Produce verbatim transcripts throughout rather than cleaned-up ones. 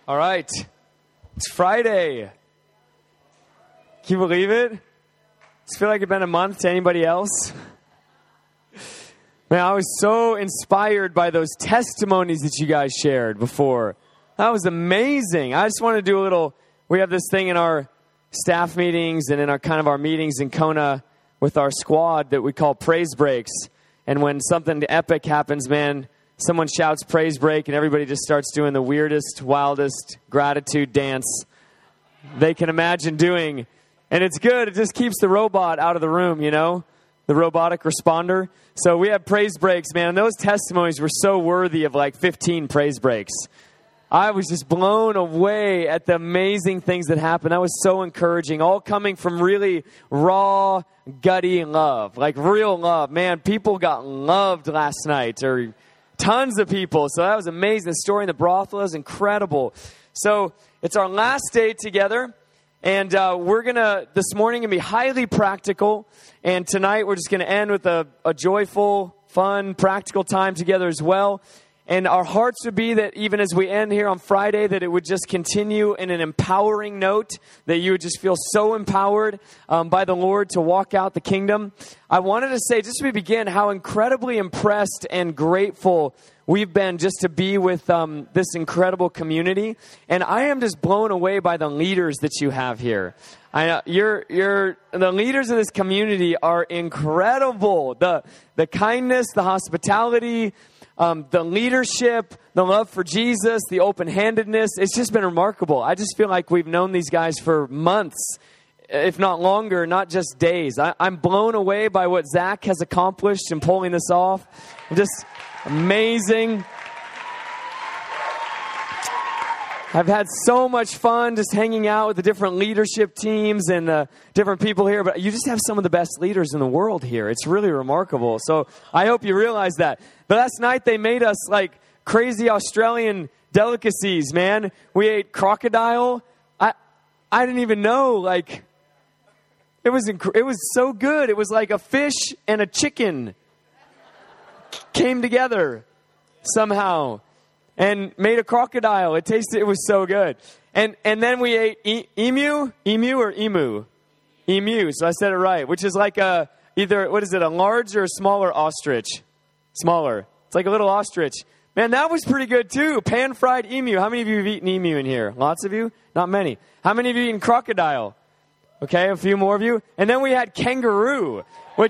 All right. It's Friday. Can you believe it? Does it feel like it's been a month to anybody else? Man, I was so inspired by those testimonies that you guys shared before. That was amazing. I just want to do a little, we have this thing in our staff meetings and in our kind of our meetings in Kona with our squad that we call praise breaks. And when something epic happens, man, someone shouts praise break and everybody just starts doing the weirdest, wildest gratitude dance they can imagine doing. And it's good. It just keeps the robot out of the room, you know, the robotic responder. So we have praise breaks, man. And those testimonies were so worthy of like fifteen praise breaks. I was just blown away at the amazing things that happened. That was so encouraging, all coming from really raw, gutty love, like real love. Man, people got loved last night, or tons of people. So that was amazing. The story in the brothel is incredible. So it's our last day together. And uh, we're going to, this morning, going to be highly practical. And tonight, we're just going to end with a, a joyful, fun, practical time together as well. And our hearts would be that even as we end here on Friday, that it would just continue in an empowering note, that you would just feel so empowered um, by the Lord to walk out the kingdom. I wanted to say, just as we begin, how incredibly impressed and grateful we've been just to be with um, this incredible community. And I am just blown away by the leaders that you have here. I know you're, you're, the leaders of this community are incredible. The, the kindness, the hospitality, Um, the leadership, the love for Jesus, the open-handedness, it's just been remarkable. I just feel like we've known these guys for months, if not longer, not just days. I, I'm blown away by what Zach has accomplished in pulling this off. Just amazing. I've had so much fun just hanging out with the different leadership teams and the different people here. But you just have some of the best leaders in the world here. It's really remarkable. So I hope you realize that. But last night they made us like crazy Australian delicacies, man. We ate crocodile. I I didn't even know. Like it was inc- it was so good. It was like a fish and a chicken came together somehow. And made a crocodile. It tasted, it was so good. And and then we ate e- emu, emu or emu? Emu, so I said it right, which is like a, either, what is it, a large or a smaller ostrich? Smaller. It's like a little ostrich. Man, that was pretty good too. Pan-fried emu. How many of you have eaten emu in here? Lots of you? Not many. How many of you have eaten crocodile? Okay, a few more of you. And then we had kangaroo, which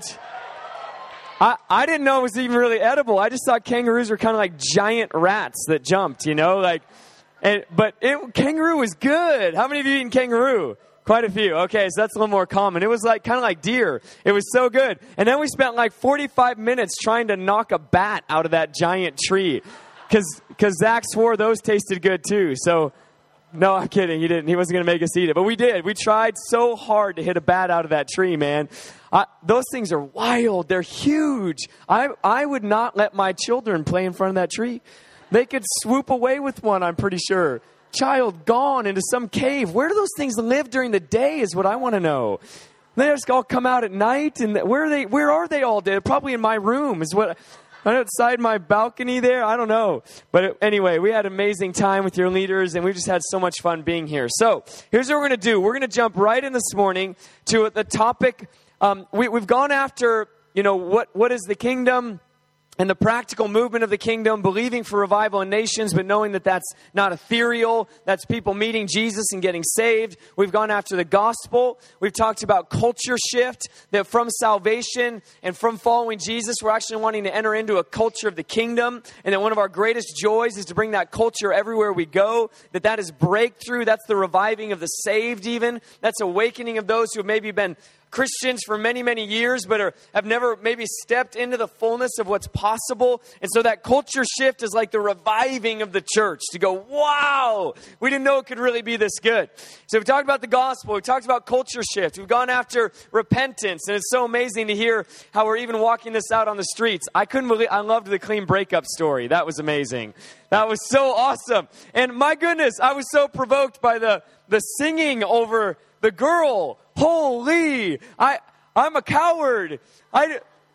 I, I didn't know it was even really edible. I just thought kangaroos were kind of like giant rats that jumped, you know, like, and, but it, kangaroo was good. How many of you eaten kangaroo? Quite a few. Okay, so that's a little more common. It was like kind of like deer. It was so good. And then we spent like forty-five minutes trying to knock a bat out of that giant tree because because Zach swore those tasted good too. So, no, I'm kidding. He didn't. He wasn't going to make us eat it. But we did. We tried so hard to hit a bat out of that tree, man. Uh, those things are wild. They're huge. I I would not let my children play in front of that tree. They could swoop away with one, I'm pretty sure. Child gone into some cave. Where do those things live during the day is what I want to know. They just all come out at night. And where are they, where are they all day? Probably in my room is what... outside my balcony there? I don't know. But anyway, we had an amazing time with your leaders, and we just had so much fun being here. So here's what we're going to do. We're going to jump right in this morning to the topic. Um, we, we've gone after, you know, what what is the kingdom and the practical movement of the kingdom, believing for revival in nations, but knowing that that's not ethereal. That's people meeting Jesus and getting saved. We've gone after the gospel. We've talked about culture shift, that from salvation and from following Jesus, we're actually wanting to enter into a culture of the kingdom. And that one of our greatest joys is to bring that culture everywhere we go. That that is breakthrough. That's the reviving of the saved even. That's awakening of those who have maybe been Christians for many, many years, but are, have never maybe stepped into the fullness of what's possible. And so that culture shift is like the reviving of the church to go, wow, we didn't know it could really be this good. So we've talked about the gospel. We've talked about culture shift. We've gone after repentance. And it's so amazing to hear how we're even walking this out on the streets. I couldn't believe, I loved the clean breakup story. That was amazing. That was so awesome. And my goodness, I was so provoked by the, the singing over the girl. Holy, I, I'm a coward. I,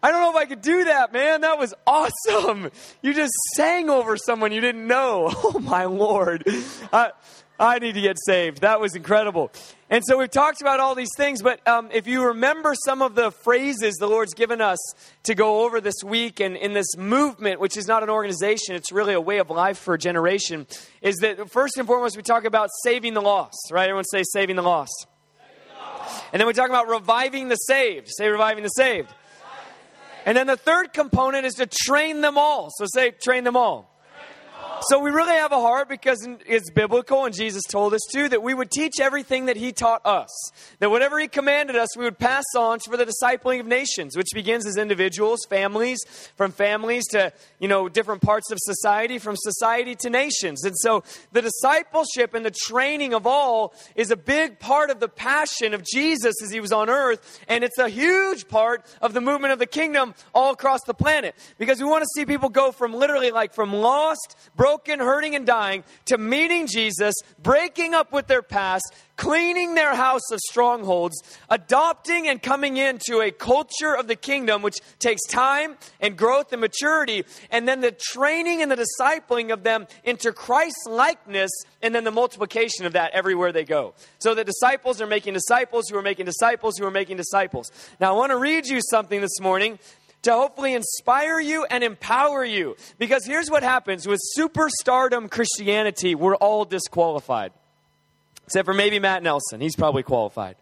I don't know if I could do that, man. That was awesome. You just sang over someone you didn't know. Oh, my Lord. I, I need to get saved. That was incredible. And so we've talked about all these things, but um, if you remember some of the phrases the Lord's given us to go over this week and in this movement, which is not an organization, it's really a way of life for a generation, is that first and foremost, we talk about saving the lost, right? Everyone say saving the lost. Saving the lost. And then we talk about reviving the saved. Say reviving the saved. And then the third component is to train them all. So say, train them all. So we really have a heart because it's biblical and Jesus told us to, that we would teach everything that he taught us. That whatever he commanded us, we would pass on for the discipling of nations, which begins as individuals, families, from families to, you know, different parts of society, from society to nations. And so the discipleship and the training of all is a big part of the passion of Jesus as he was on earth. And it's a huge part of the movement of the kingdom all across the planet. Because we want to see people go from literally like from lost, broken, broken, hurting, and dying, to meeting Jesus, breaking up with their past, cleaning their house of strongholds, adopting and coming into a culture of the kingdom, which takes time and growth and maturity, and then the training and the discipling of them into Christ-likeness, and then the multiplication of that everywhere they go. So the disciples are making disciples who are making disciples who are making disciples. Now, I want to read you something this morning to hopefully inspire you and empower you. Because here's what happens. With superstardom Christianity, we're all disqualified. Except for maybe Matt Nelson. He's probably qualified.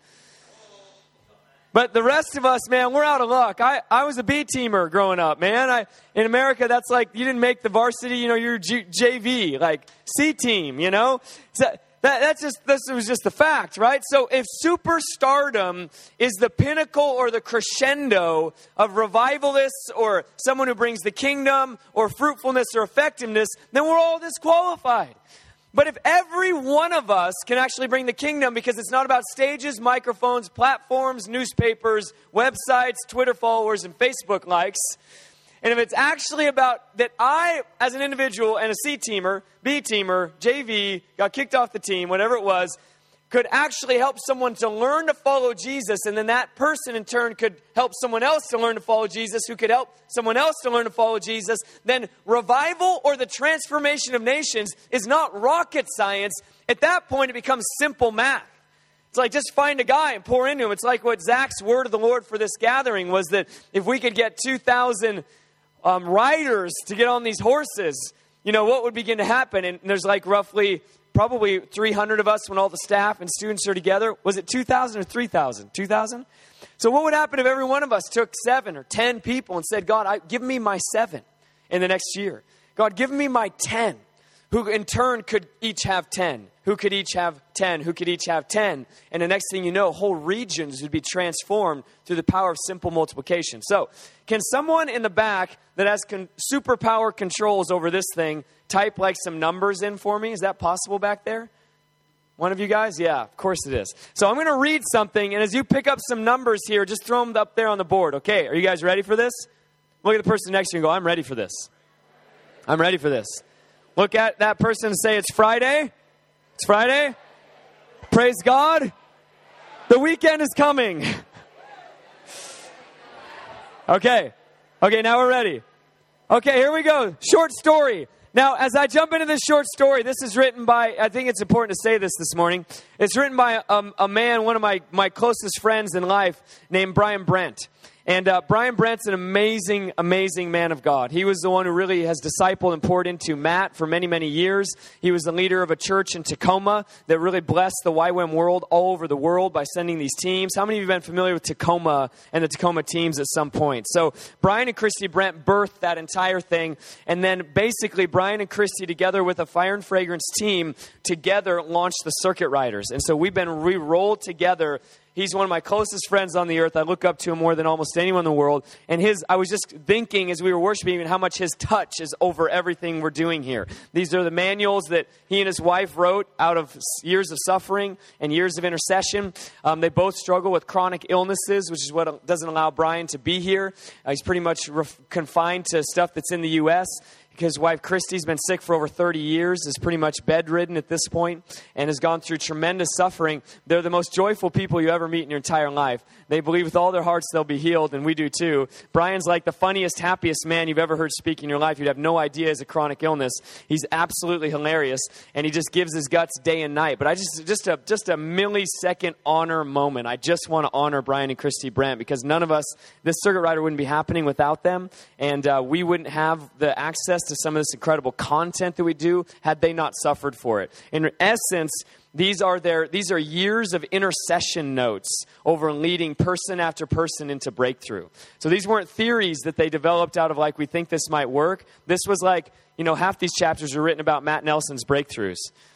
But the rest of us, man, we're out of luck. I, I was a B-teamer growing up, man. I in America, that's like, you didn't make the varsity, you know, you're G, J V, like C-team, you know? So, That, that's just, this was just the fact, right? So if superstardom is the pinnacle or the crescendo of revivalists or someone who brings the kingdom or fruitfulness or effectiveness, then we're all disqualified. But if every one of us can actually bring the kingdom, because it's not about stages, microphones, platforms, newspapers, websites, Twitter followers, and Facebook likes, and if it's actually about that I, as an individual and a C-teamer, B-teamer, J V, got kicked off the team, whatever it was, could actually help someone to learn to follow Jesus, and then that person in turn could help someone else to learn to follow Jesus, who could help someone else to learn to follow Jesus, then revival or the transformation of nations is not rocket science. At that point, it becomes simple math. It's like just find a guy and pour into him. It's like what Zach's word of the Lord for this gathering was, that if we could get two thousand Um, riders to get on these horses, you know, what would begin to happen? And there's like roughly, probably three hundred of us when all the staff and students are together. Was it two thousand or three thousand? two thousand? So what would happen if every one of us took seven or ten people and said, God, I, give me my seven in the next year. God, give me my ten, who in turn could each have ten, who could each have ten, who could each have ten. And the next thing you know, whole regions would be transformed through the power of simple multiplication. So can someone in the back that has con- superpower controls over this thing type like some numbers in for me? Is that possible back there? One of you guys? Yeah, of course it is. So I'm going to read something, and as you pick up some numbers here, just throw them up there on the board. Okay, are you guys ready for this? Look at the person next to you and go, I'm ready for this. I'm ready for this. Look at that person and say, it's Friday. It's Friday. Praise God. The weekend is coming. Okay. Okay, now we're ready. Okay, here we go. Short story. Now, as I jump into this short story, this is written by, I think it's important to say this this morning. It's written by um, a man, one of my, my closest friends in life, named Brian Brent. And uh, Brian Brent's an amazing, amazing man of God. He was the one who really has discipled and poured into Matt for many, many years. He was the leader of a church in Tacoma that really blessed the Y WAM world all over the world by sending these teams. How many of you have been familiar with Tacoma and the Tacoma teams at some point? So Brian and Christy Brent birthed that entire thing. And then basically Brian and Christy, together with a Fire and Fragrance team, together launched the Circuit Riders. And so we've been re-rolled together. He's one of my closest friends on the earth. I look up to him more than almost anyone in the world. And his, I was just thinking as we were worshiping even how much his touch is over everything we're doing here. These are the manuals that he and his wife wrote out of years of suffering and years of intercession. Um, they both struggle with chronic illnesses, which is what doesn't allow Brian to be here. Uh, he's pretty much ref- confined to stuff that's in the U S His wife, Christy's been sick for over thirty years, is pretty much bedridden at this point, and has gone through tremendous suffering. They're the most joyful people you ever meet in your entire life. They believe with all their hearts they'll be healed, and we do too. Brian's like the funniest, happiest man you've ever heard speak in your life. You'd have no idea he has a chronic illness. He's absolutely hilarious, and he just gives his guts day and night. But I just, just a, just a millisecond honor moment. I just want to honor Brian and Christy Brent, because none of us, this circuit rider wouldn't be happening without them, and uh, we wouldn't have the access to some of this incredible content that we do had they not suffered for it. In essence, these are their these are years of intercession notes over leading person after person into breakthrough. So these weren't theories that they developed out of like, we think this might work. This was like, you know, half these chapters are written about Matt Nelson's breakthroughs.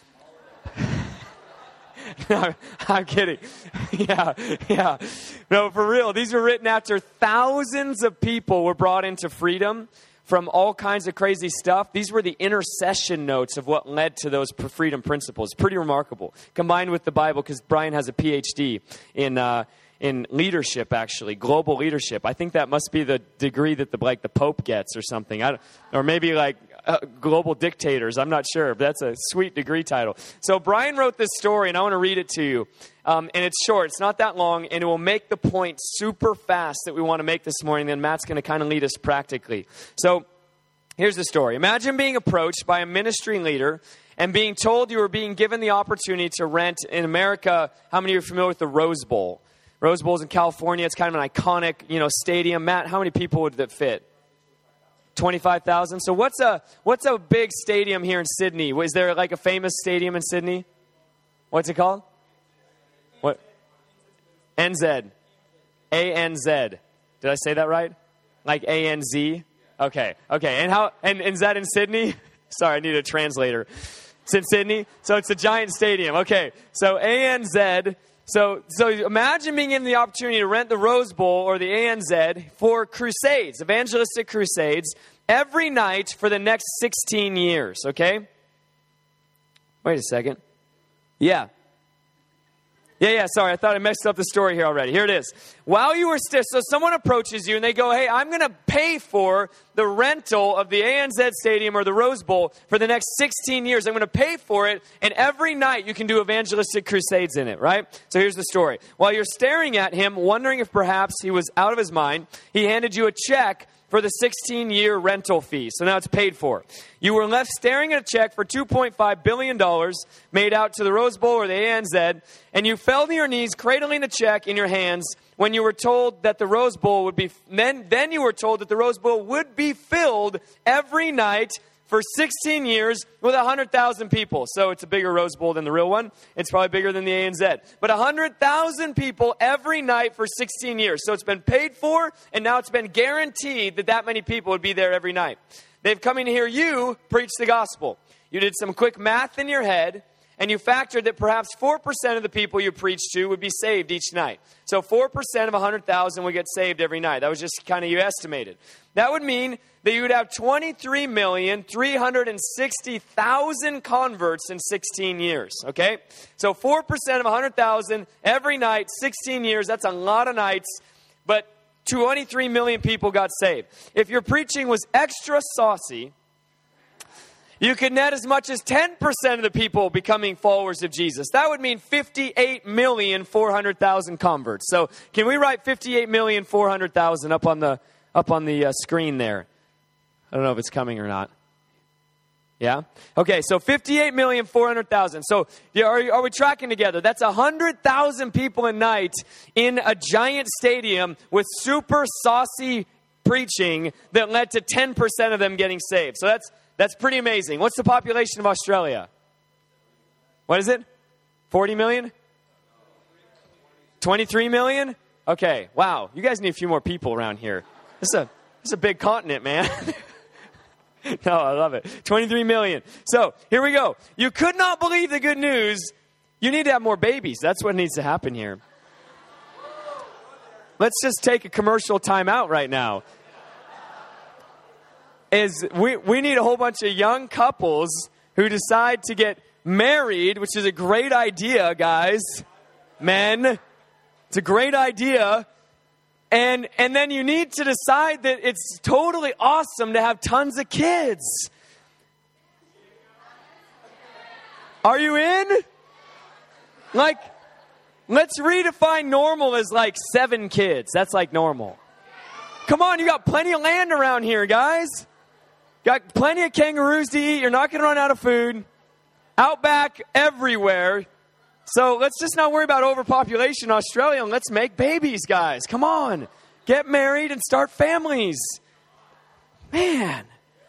No, I'm kidding. Yeah, yeah. No, for real. These were written after thousands of people were brought into freedom from all kinds of crazy stuff. These were the intercession notes of what led to those freedom principles. Pretty remarkable. Combined with the Bible, because Brian has a P H D in uh, in leadership, actually, global leadership. I think that must be the degree that the like the Pope gets or something. I don't, or maybe like uh, global dictators. I'm not sure, but that's a sweet degree title. So Brian wrote this story, and I want to read it to you. Um, and it's short. It's not that long, and it will make the point super fast that we want to make this morning. Then Matt's going to kind of lead us practically. So here's the story. Imagine being approached by a ministry leader and being told you were being given the opportunity to rent in America. How many of you are familiar with the Rose Bowl? Rose Bowl's in California. It's kind of an iconic, you know, stadium. Matt, how many people would that fit? twenty-five thousand. So what's a what's a big stadium here in Sydney? Is there like a famous stadium in Sydney? What's it called? What? N Z. A N Z. Did I say that right? Like A N Z? Okay. Okay. And how? And, and is that in Sydney? Sorry, I need a translator. It's in Sydney? So it's a giant stadium. Okay. So A N Z. So, so imagine being given the opportunity to rent the Rose Bowl or the A N Z for crusades, evangelistic crusades, every night for the next sixteen years, okay? Wait a second. Yeah. Yeah, yeah, sorry. I thought I messed up the story here already. Here it is. While you were still, so someone approaches you and they go, hey, I'm going to pay for the rental of the A N Z Stadium or the Rose Bowl for the next sixteen years. I'm going to pay for it, and every night you can do evangelistic crusades in it, right? So here's the story. While you're staring at him, wondering if perhaps he was out of his mind, he handed you a check for the sixteen-year rental fee. So now it's paid for. You were left staring at a check for two point five billion dollars made out to the Rose Bowl or the A N Z, and you fell to your knees cradling the check in your hands when you were told that the Rose Bowl would be, then, then you were told that the Rose Bowl would be filled every night for sixteen years with one hundred thousand people. So it's a bigger Rose Bowl than the real one. It's probably bigger than the A N Z. But one hundred thousand people every night for sixteen years. So it's been paid for, and now it's been guaranteed that that many people would be there every night. They've come in to hear you preach the gospel. You did some quick math in your head, and you factored that perhaps four percent of the people you preached to would be saved each night. So four percent of one hundred thousand would get saved every night. That was just kind of you estimated. That would mean that you would have twenty-three million, three hundred sixty thousand converts in sixteen years, okay? So four percent of one hundred thousand every night, sixteen years, that's a lot of nights, but twenty-three million people got saved. If your preaching was extra saucy, you could net as much as ten percent of the people becoming followers of Jesus. That would mean fifty-eight million, four hundred thousand converts. So can we write fifty-eight million, four hundred thousand up on the, up on the uh, screen there? I don't know if it's coming or not. Yeah? Okay, so fifty-eight million, four hundred thousand. So are, are we tracking together? That's one hundred thousand people a night in a giant stadium with super saucy preaching that led to ten percent of them getting saved. So that's that's pretty amazing. What's the population of Australia? What is it? forty million? twenty-three million? Okay, wow. You guys need a few more people around here. This is a, this is a big continent, man. No, I love it. twenty-three million. So, here we go. You could not believe the good news. You need to have more babies. That's what needs to happen here. Let's just take a commercial time out right now. Is we, we need a whole bunch of young couples who decide to get married, which is a great idea, guys. Men, it's a great idea. And and then you need to decide that it's totally awesome to have tons of kids. Are you in? Like, let's redefine normal as like seven kids. That's like normal. Come on, you got plenty of land around here, guys. Got plenty of kangaroos to eat. You're not going to run out of food. Outback everywhere. So let's just not worry about overpopulation in Australia and let's make babies, guys. Come on. Get married and start families. Man.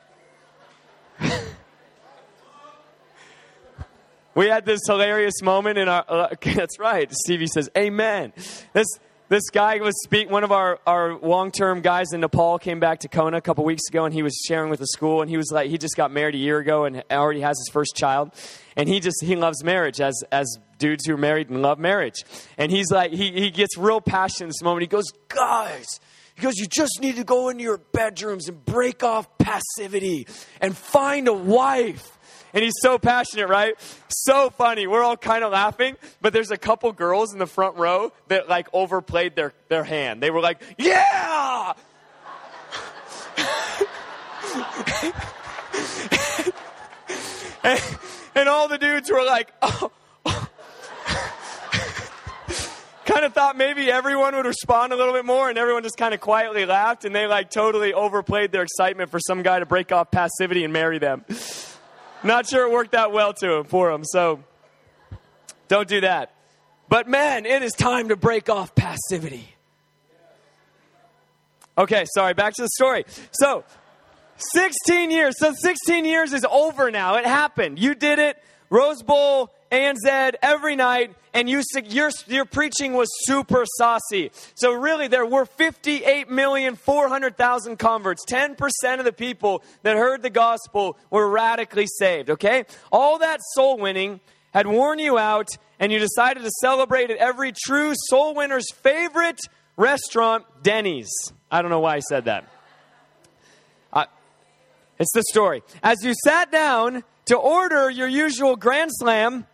We had this hilarious moment in our, uh, that's right. Stevie says, amen. This this guy was speak. One of our, our long-term guys in Nepal came back to Kona a couple weeks ago, and he was sharing with the school, and he was like, he just got married a year ago and already has his first child. And he just, he loves marriage as, as dudes who are married and love marriage. And he's like, he, he gets real passionate this moment. He goes, guys, he goes, you just need to go into your bedrooms and break off passivity and find a wife. And he's so passionate, right? So funny. We're all kind of laughing, but there's a couple girls in the front row that like overplayed their, their hand. They were like, yeah! and, and all the dudes were like, oh. Kind of thought maybe everyone would respond a little bit more, and everyone just kind of quietly laughed, and they like totally overplayed their excitement for some guy to break off passivity and marry them. Not sure it worked out well to him, for him, so don't do that. But man, it is time to break off passivity. Okay, sorry, back to the story. So, sixteen years. So sixteen years is over now. It happened. You did it. Rose Bowl, A N Z, every night, and you, your, your preaching was super saucy. So really, there were fifty-eight million four hundred thousand converts. ten percent of the people that heard the gospel were radically saved, okay? All that soul winning had worn you out, and you decided to celebrate at every true soul winner's favorite restaurant, Denny's. I don't know why I said that. Uh, it's the story. As you sat down to order your usual Grand Slam,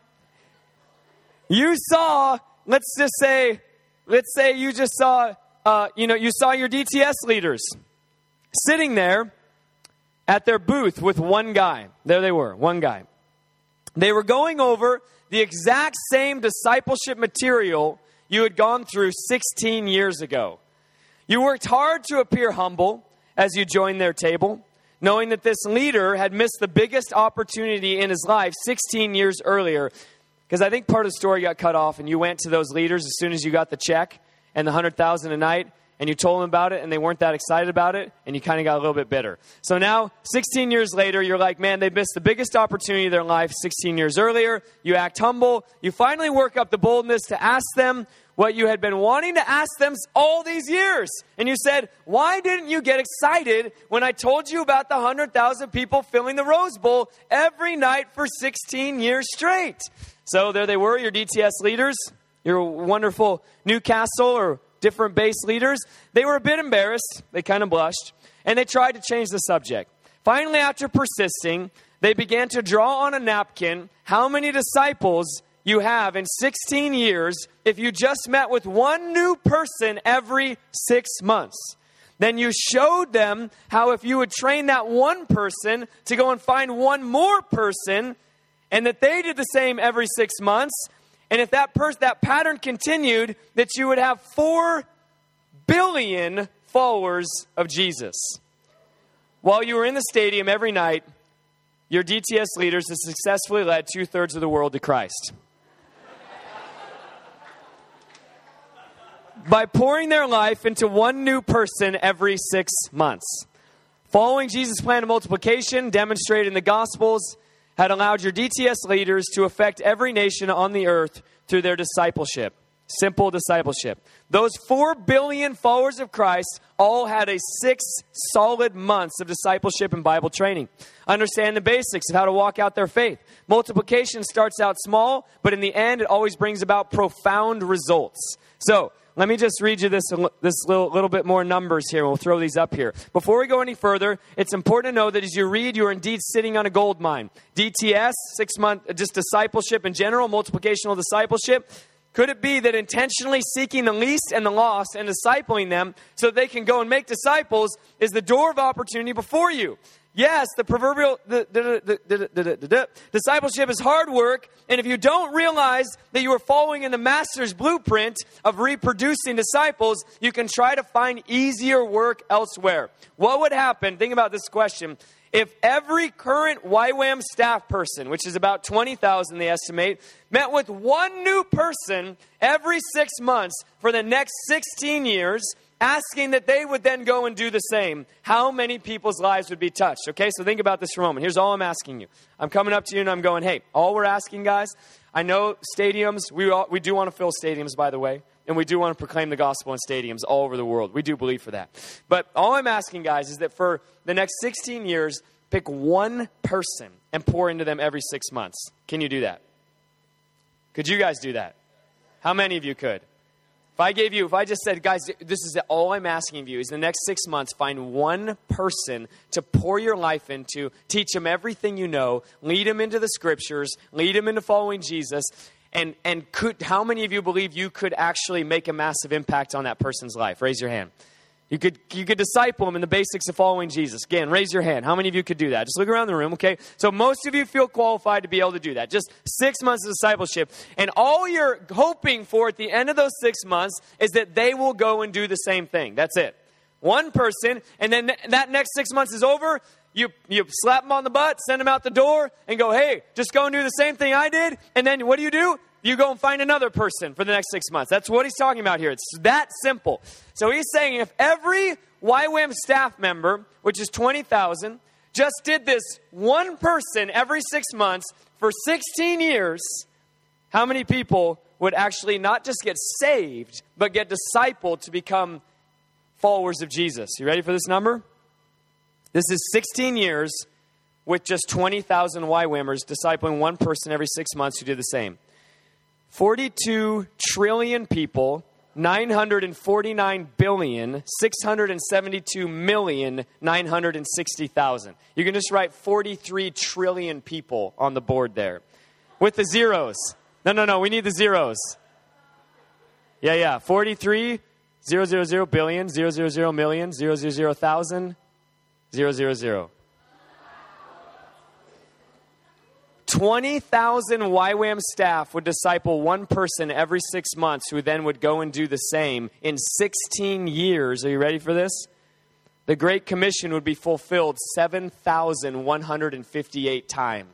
you saw, let's just say, let's say you just saw, uh, you know, you saw your D T S leaders sitting there at their booth with one guy. There they were, one guy. They were going over the exact same discipleship material you had gone through sixteen years ago. You worked hard to appear humble as you joined their table, knowing that this leader had missed the biggest opportunity in his life sixteen years earlier. Because I think part of the story got cut off, and you went to those leaders as soon as you got the check and the one hundred thousand dollars a night, and you told them about it, and they weren't that excited about it, and you kind of got a little bit bitter. So now, sixteen years later, you're like, man, they missed the biggest opportunity of their life sixteen years earlier. You act humble. You finally work up the boldness to ask them what you had been wanting to ask them all these years. And you said, why didn't you get excited when I told you about the one hundred thousand people filling the Rose Bowl every night for sixteen years straight? So there they were, your D T S leaders, your wonderful Newcastle or different base leaders. They were a bit embarrassed. They kind of blushed. And they tried to change the subject. Finally, after persisting, they began to draw on a napkin how many disciples you have in sixteen years if you just met with one new person every six months. Then you showed them how if you would train that one person to go and find one more person, and that they did the same every six months, and if that person, that pattern continued, that you would have four billion followers of Jesus. While you were in the stadium every night, your D T S leaders have successfully led two-thirds of the world to Christ. By pouring their life into one new person every six months. Following Jesus' plan of multiplication, demonstrated in the Gospels, had allowed your D T S leaders to affect every nation on the earth through their discipleship. Simple discipleship. Those four billion followers of Christ all had a six solid months of discipleship and Bible training. Understand the basics of how to walk out their faith. Multiplication starts out small, but in the end, it always brings about profound results. So, let me just read you this this little, little bit more numbers here. We'll throw these up here. Before we go any further, it's important to know that as you read, you're indeed sitting on a gold mine. D T S, six month, just discipleship in general, multiplicational discipleship. Could it be that intentionally seeking the least and the lost and discipling them so that they can go and make disciples is the door of opportunity before you? Yes, the proverbial the, the, the, the, the, the, the, discipleship is hard work, and if you don't realize that you are following in the master's blueprint of reproducing disciples, you can try to find easier work elsewhere. What would happen, think about this question, if every current Y WAM staff person, which is about twenty thousand they estimate, met with one new person every six months for the next sixteen years, asking that they would then go and do the same, how many people's lives would be touched? Okay, so think about this for a moment. Here's all I'm asking you. I'm coming up to you and I'm going, hey, all we're asking, guys, I know stadiums, we all, we do want to fill stadiums, by the way, and we do want to proclaim the gospel in stadiums all over the world. We do believe for that. But all I'm asking, guys, is that for the next sixteen years, pick one person and pour into them every six months. Can you do that? Could you guys do that? How many of you could? If I gave you, if I just said, guys, this is all I'm asking of you is the next six months, find one person to pour your life into, teach them everything you know, lead them into the scriptures, lead them into following Jesus. And, and could, how many of you believe you could actually make a massive impact on that person's life? Raise your hand. You could you could disciple them in the basics of following Jesus. Again, raise your hand. How many of you could do that? Just look around the room, okay? So most of you feel qualified to be able to do that. Just six months of discipleship. And all you're hoping for at the end of those six months is that they will go and do the same thing. That's it. One person, and then that next six months is over, you, you slap them on the butt, send them out the door, and go, hey, just go and do the same thing I did. And then what do you do? You go and find another person for the next six months. That's what he's talking about here. It's that simple. So he's saying if every Y WAM staff member, which is twenty thousand, just did this one person every six months for sixteen years, how many people would actually not just get saved, but get discipled to become followers of Jesus? You ready for this number? This is sixteen years with just twenty thousand Y WAMers discipling one person every six months who did the same. forty-two trillion people, nine hundred forty-nine billion, six hundred seventy-two million, nine hundred sixty thousand. You can just write forty-three trillion people on the board there. With the zeros. No, no, no, we need the zeros. Yeah, yeah, forty-three, zero, zero, zero, billion, zero, zero, zero, million, zero, zero, zero, thousand, zero, zero, zero. twenty thousand Y WAM staff would disciple one person every six months who then would go and do the same in sixteen years. Are you ready for this? The Great Commission would be fulfilled seven thousand one hundred fifty-eight times.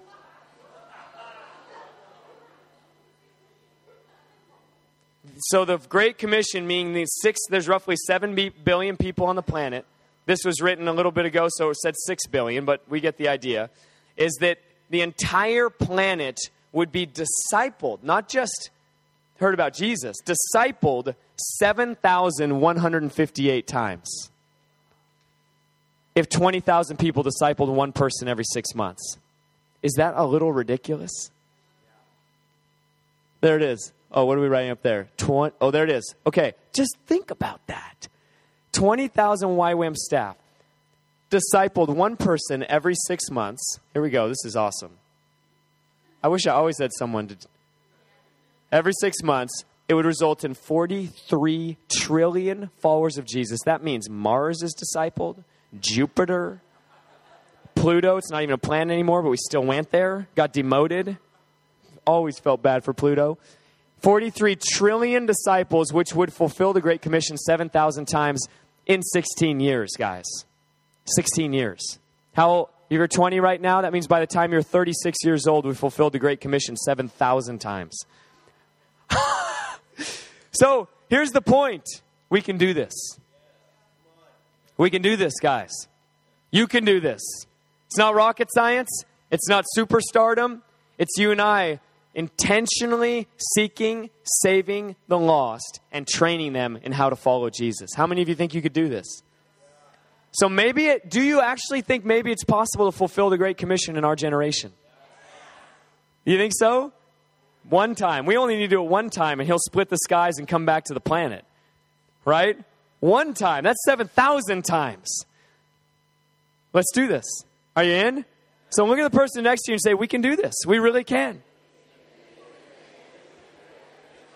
So the Great Commission, meaning the six, there's roughly seven billion people on the planet. This was written a little bit ago, so it said six billion, but we get the idea, is that the entire planet would be discipled, not just heard about Jesus, discipled seven thousand one hundred fifty-eight times. If twenty thousand people discipled one person every six months. Is that a little ridiculous? There it is. Oh, what are we writing up there? twenty, oh, there it is. Okay, just think about that. twenty thousand Y WAM staff discipled one person every six months. Here we go. This is awesome. I wish I always had someone to... Every six months, it would result in forty-three trillion followers of Jesus. That means Mars is discipled, Jupiter, Pluto. It's not even a planet anymore, but we still went there. Got demoted. Always felt bad for Pluto. forty-three trillion disciples, which would fulfill the Great Commission seven thousand times in sixteen years, guys. sixteen years. How you're twenty right now? That means by the time you're thirty-six years old, we fulfilled the Great Commission seven thousand times. So here's the point. We can do this. We can do this, guys. You can do this. It's not rocket science. It's not superstardom. It's you and I intentionally seeking, saving the lost, and training them in how to follow Jesus. How many of you think you could do this? So maybe, it, do you actually think maybe it's possible to fulfill the Great Commission in our generation? You think so? One time. We only need to do it one time, and he'll split the skies and come back to the planet. Right? One time. That's seven thousand times. Let's do this. Are you in? So look at the person next to you and say, we can do this. We really can.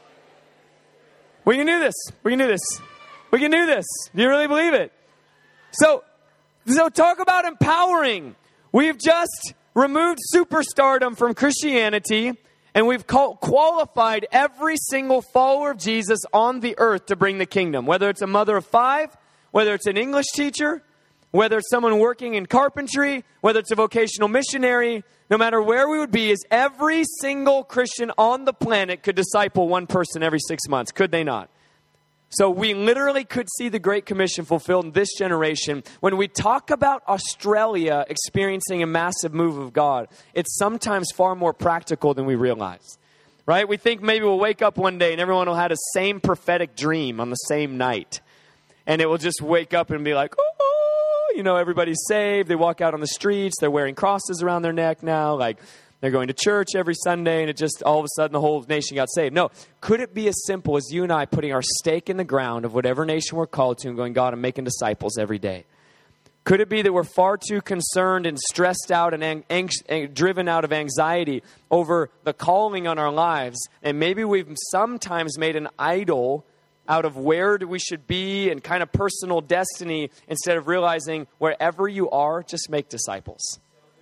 We can do this. We can do this. We can do this. Do you really believe it? So, so talk about empowering. We've just removed superstardom from Christianity, and we've qualified every single follower of Jesus on the earth to bring the kingdom. Whether it's a mother of five, whether it's an English teacher, whether it's someone working in carpentry, whether it's a vocational missionary, no matter where we would be, is every single Christian on the planet could disciple one person every six months. Could they not? So we literally could see the Great Commission fulfilled in this generation. When we talk about Australia experiencing a massive move of God, it's sometimes far more practical than we realize. Right? We think maybe we'll wake up one day and everyone will have the same prophetic dream on the same night. And it will just wake up and be like, oh, you know, everybody's saved. They walk out on the streets. They're wearing crosses around their neck now. Like, they're going to church every Sunday, and it just, all of a sudden, the whole nation got saved. No. Could it be as simple as you and I putting our stake in the ground of whatever nation we're called to and going, God, I'm making disciples every day? Could it be that we're far too concerned and stressed out and ang- ang- driven out of anxiety over the calling on our lives, and maybe we've sometimes made an idol out of where we should be and kind of personal destiny instead of realizing wherever you are, just make disciples.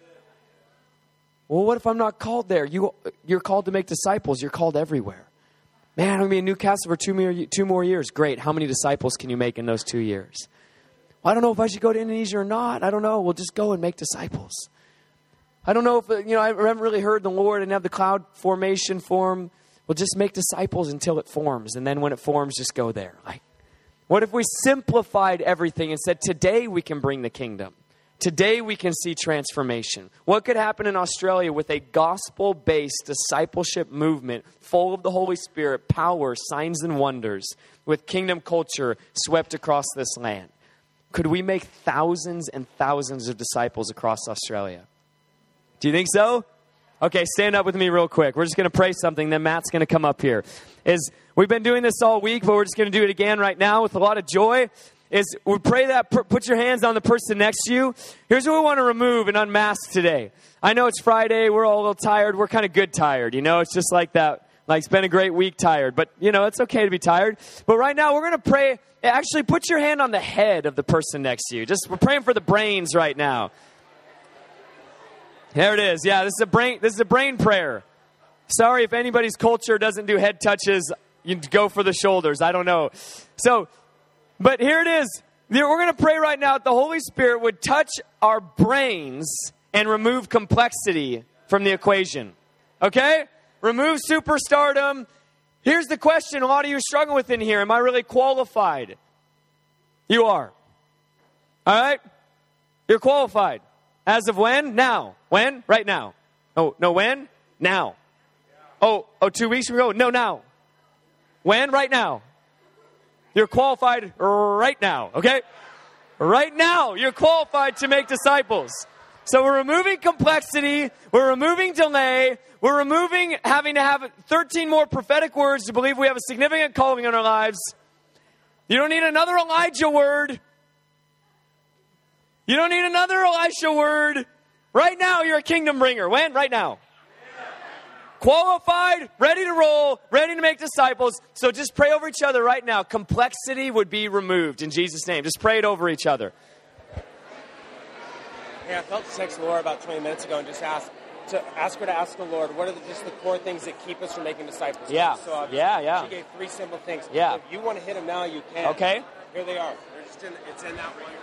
Well, what if I'm not called there? You, you're called to make disciples. You're called everywhere. Man, I'm going to be in Newcastle for two more, two more years. Great. How many disciples can you make in those two years? Well, I don't know if I should go to Indonesia or not. I don't know. We'll just go and make disciples. I don't know if, you know, I haven't really heard the Lord and have the cloud formation form. We'll just make disciples until it forms. And then when it forms, just go there. Like, what if we simplified everything and said, today we can bring the kingdom? Today we can see transformation. What could happen in Australia with a gospel-based discipleship movement full of the Holy Spirit, power, signs and wonders, with kingdom culture swept across this land? Could we make thousands and thousands of disciples across Australia? Do you think so? Okay, stand up with me real quick. We're just going to pray something, then Matt's going to come up here. Is we've been doing this all week, but we're just going to do it again right now with a lot of joy. Is we pray that, put your hands on the person next to you. Here's what we want to remove and unmask today. I know it's Friday. We're all a little tired. We're kind of good tired. You know, it's just like that. Like, it's been a great week tired. But, you know, it's okay to be tired. But right now, we're going to pray. Actually, put your hand on the head of the person next to you. Just, we're praying for the brains right now. There it is. Yeah, this is a brain, this is a brain prayer. Sorry if anybody's culture doesn't do head touches. You go for the shoulders. I don't know. So, but here it is. We're going to pray right now that the Holy Spirit would touch our brains and remove complexity from the equation. Okay? Remove superstardom. Here's the question a lot of you are struggling with in here. Am I really qualified? You are. All right? You're qualified. As of when? Now. When? Right now. Oh, no, when? Now. Oh, oh, two weeks ago? No, now. When? Right now. You're qualified right now, okay? Right now, you're qualified to make disciples. So we're removing complexity. We're removing delay. We're removing having to have thirteen more prophetic words to believe we have a significant calling in our lives. You don't need another Elijah word. You don't need another Elisha word. Right now, you're a kingdom bringer. When? Right now. Qualified, ready to roll, ready to make disciples. So just pray over each other right now. Complexity would be removed in Jesus' name. Just pray it over each other. Yeah, I felt to text Laura about twenty minutes ago and just ask to ask her to ask the Lord, what are the, just the core things that keep us from making disciples? Yeah, so uh, yeah, yeah. She gave three simple things. Yeah. If you want to hit them now, you can. Okay. Here they are. They're just in, it's in that one.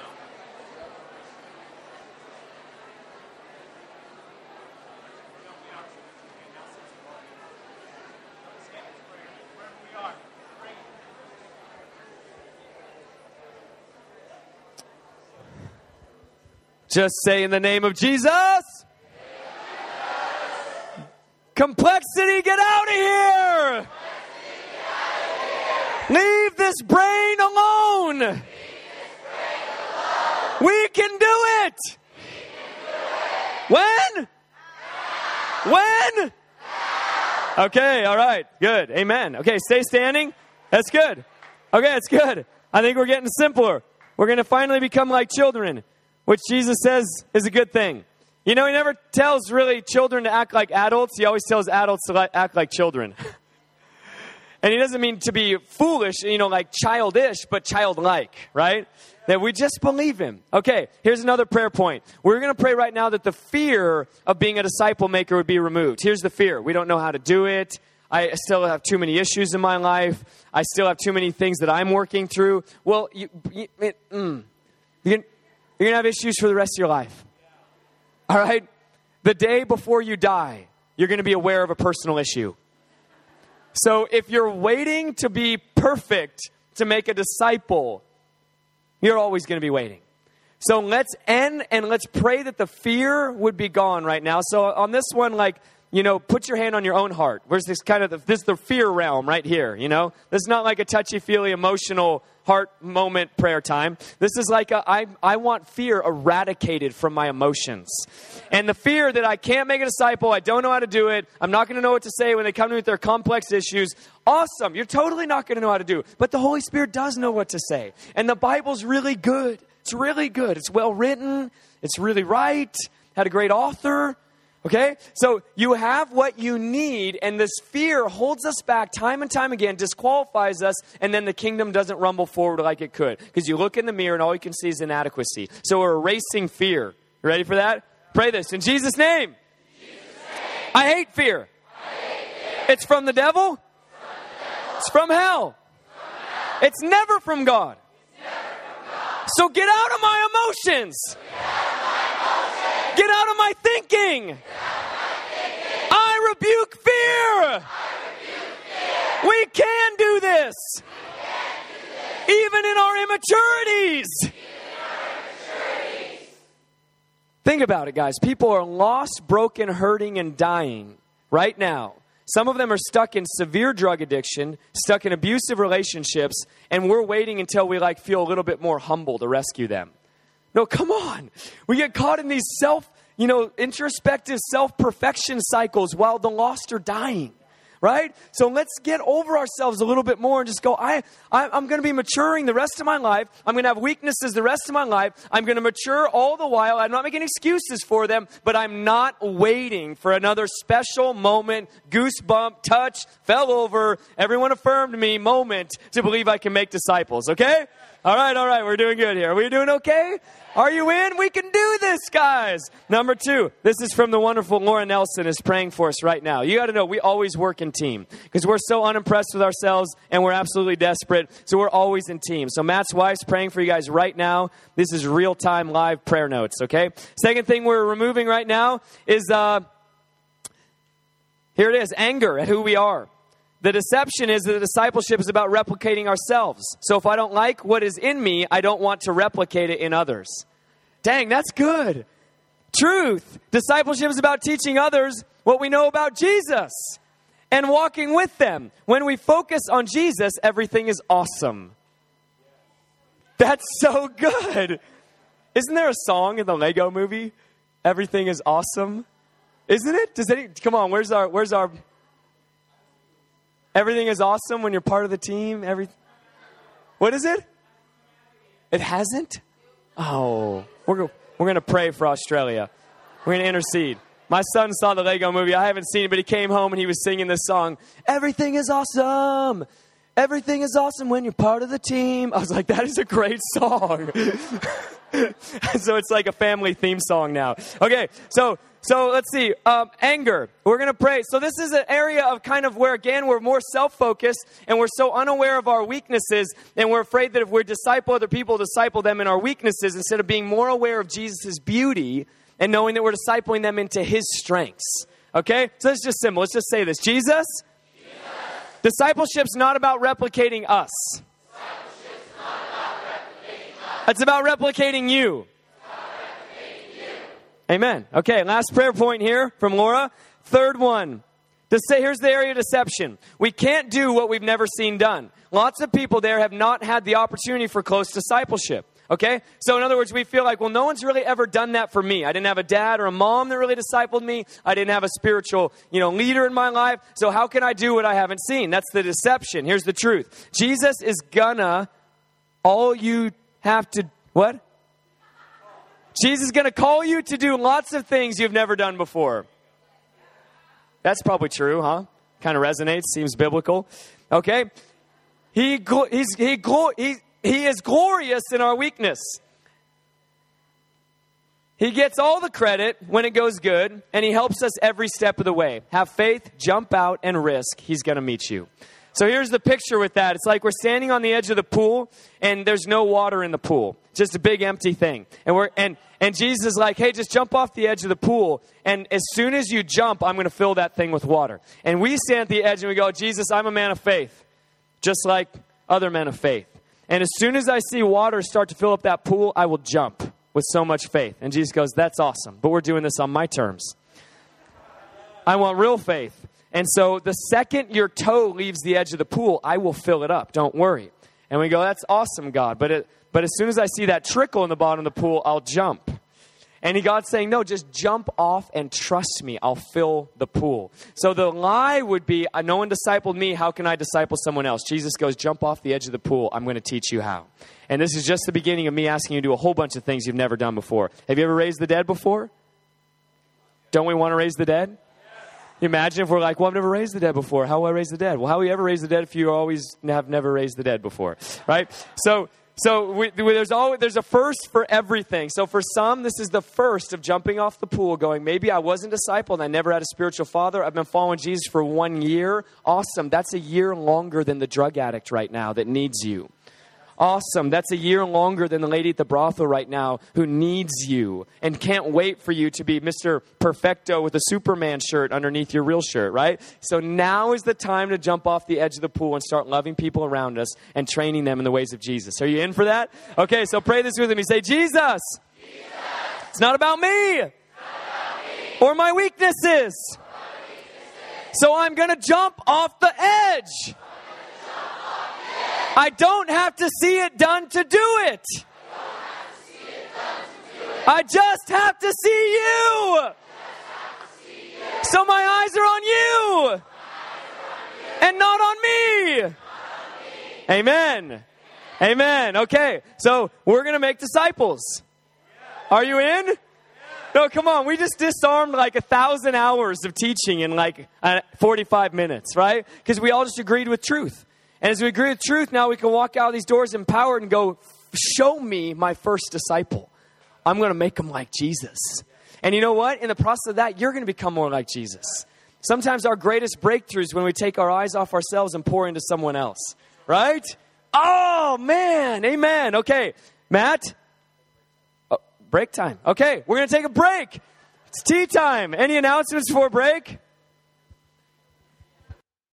Just say in the name of Jesus. Complexity, get out of here. Leave this brain alone. We can do it. When? When? Okay, all right, good. Amen. Okay, stay standing. That's good. Okay, it's good. I think we're getting simpler. We're going to finally become like children, which Jesus says is a good thing. You know, he never tells really children to act like adults. He always tells adults to act like children. And he doesn't mean to be foolish, you know, like childish, but childlike, right? That we just believe him. Okay, here's another prayer point. We're going to pray right now that the fear of being a disciple maker would be removed. Here's the fear. We don't know how to do it. I still have too many issues in my life. I still have too many things that I'm working through. Well, you, you, it, mm, you're going to have issues for the rest of your life. All right? The day before you die, you're going to be aware of a personal issue. So if you're waiting to be perfect to make a disciple, you're always going to be waiting. So let's end and let's pray that the fear would be gone right now. So on this one, like, you know, put your hand on your own heart. Where's this kind of, the, this is the fear realm right here, you know? This is not like a touchy-feely, emotional heart moment prayer time. This is like, a, I, I want fear eradicated from my emotions. And the fear that I can't make a disciple, I don't know how to do it, I'm not going to know what to say when they come to me with their complex issues. Awesome. You're totally not going to know how to do it. But the Holy Spirit does know what to say. And the Bible's really good. It's really good. It's well written. It's really right. Had a great author. Okay? So you have what you need, and this fear holds us back time and time again, disqualifies us, and then the kingdom doesn't rumble forward like it could. Because you look in the mirror and all you can see is inadequacy. So we're erasing fear. You ready for that? Pray this. In Jesus' name. Jesus' name. I hate fear. I hate fear. It's from the devil. From the devil. It's from hell. From hell. It's never from God. It's never from God. So get out of my emotions. So get out of my emotions. Get out of my thinking. I rebuke fear. I rebuke fear. We can do this. We can do this. Even in our immaturities. Even in our immaturities. Think about it, guys. People are lost, broken, hurting, and dying right now. Some of them are stuck in severe drug addiction, stuck in abusive relationships, and we're waiting until we like feel a little bit more humble to rescue them. No, come on. We get caught in these self, you know, introspective self-perfection cycles while the lost are dying, right? So let's get over ourselves a little bit more and just go, I, I, I'm going to be maturing the rest of my life. I'm going to have weaknesses the rest of my life. I'm going to mature all the while. I'm not making excuses for them, but I'm not waiting for another special moment, goosebump, touch, fell over, everyone affirmed me moment to believe I can make disciples, okay? All right, all right, we're doing good here. Are we doing okay? Are you in? We can do this, guys. Number two, this is from the wonderful Laura Nelson is praying for us right now. You got to know, we always work in team because we're so unimpressed with ourselves and we're absolutely desperate. So we're always in team. So Matt's wife's praying for you guys right now. This is real-time live prayer notes, okay? Second thing we're removing right now is, uh, here it is, anger at who we are. The deception is that the discipleship is about replicating ourselves. So if I don't like what is in me, I don't want to replicate it in others. Dang, that's good. Truth. Discipleship is about teaching others what we know about Jesus and walking with them. When we focus on Jesus, everything is awesome. That's so good. Isn't there a song in the Lego movie? Everything is awesome. Isn't it? Does any, come on, where's our, where's our... Everything is awesome when you're part of the team. Every, what is it? It hasn't? Oh, we're go, we're going to pray for Australia. We're going to intercede. My son saw the Lego movie. I haven't seen it, but he came home and he was singing this song. Everything is awesome. Everything is awesome when you're part of the team. I was like, that is a great song. So it's like a family theme song now. Okay, so so let's see. Um, anger. We're going to pray. So this is an area of kind of where, again, we're more self-focused and we're so unaware of our weaknesses and we're afraid that if we disciple other people, disciple them in our weaknesses instead of being more aware of Jesus' beauty and knowing that we're discipling them into his strengths. Okay? So it's just simple. Let's just say this. Jesus, Jesus. Discipleship's not about replicating us. It's about replicating you. About replicating you. Amen. Okay, last prayer point here from Laura. Third one. To say, here's the area of deception. We can't do what we've never seen done. Lots of people there have not had the opportunity for close discipleship. Okay? So in other words, we feel like, well, no one's really ever done that for me. I didn't have a dad or a mom that really discipled me. I didn't have a spiritual, you know, leader in my life. So how can I do what I haven't seen? That's the deception. Here's the truth. Jesus is gonna, all you have to, what? Jesus is going to call you to do lots of things you've never done before. That's probably true, huh? Kind of resonates, seems biblical. Okay? He, he's, he, he, he is glorious in our weakness. He gets all the credit when it goes good, and he helps us every step of the way. Have faith, jump out, and risk. He's going to meet you. So here's the picture with that. It's like we're standing on the edge of the pool, and there's no water in the pool. Just a big empty thing. And we're and and Jesus is like, hey, just jump off the edge of the pool, and as soon as you jump, I'm going to fill that thing with water. And we stand at the edge, and we go, Jesus, I'm a man of faith, just like other men of faith. And as soon as I see water start to fill up that pool, I will jump with so much faith. And Jesus goes, that's awesome, but we're doing this on my terms. I want real faith. And so the second your toe leaves the edge of the pool, I will fill it up. Don't worry. And we go, that's awesome, God. But it, but as soon as I see that trickle in the bottom of the pool, I'll jump. And he, God's saying, no, just jump off and trust me. I'll fill the pool. So the lie would be, no one discipled me. How can I disciple someone else? Jesus goes, jump off the edge of the pool. I'm going to teach you how. And this is just the beginning of me asking you to do a whole bunch of things you've never done before. Have you ever raised the dead before? Don't we want to raise the dead? You imagine if we're like, well, I've never raised the dead before. How will I raise the dead? Well, how will you ever raise the dead if you always have never raised the dead before? Right? So so we, there's always, there's a first for everything. So for some, this is the first of jumping off the pool going, maybe I wasn't discipled. I never had a spiritual father. I've been following Jesus for one year. Awesome. That's a year longer than the drug addict right now that needs you. Awesome. That's a year longer than the lady at the brothel right now who needs you and can't wait for you to be Mister Perfecto with a Superman shirt underneath your real shirt, right? So now is the time to jump off the edge of the pool and start loving people around us and training them in the ways of Jesus. Are you in for that? Okay, so pray this with me. Say, Jesus, Jesus. It's not about me, not about me. Or my weaknesses. Or my weaknesses. So I'm going to jump off the edge. I don't have to see it done to do it. I just have to see you. So my eyes are on you and not on me. Amen. Amen. Okay, so we're going to make disciples. Are you in? No, come on. We just disarmed like a thousand hours of teaching in like forty-five minutes, right? Because we all just agreed with truth. And as we agree with truth, now we can walk out of these doors empowered and go, show me my first disciple. I'm going to make them like Jesus. And you know what? In the process of that, you're going to become more like Jesus. Sometimes our greatest breakthroughs when we take our eyes off ourselves and pour into someone else. Right? Oh, man. Amen. Okay. Matt? Oh, break time. Okay. We're going to take a break. It's tea time. Any announcements before break?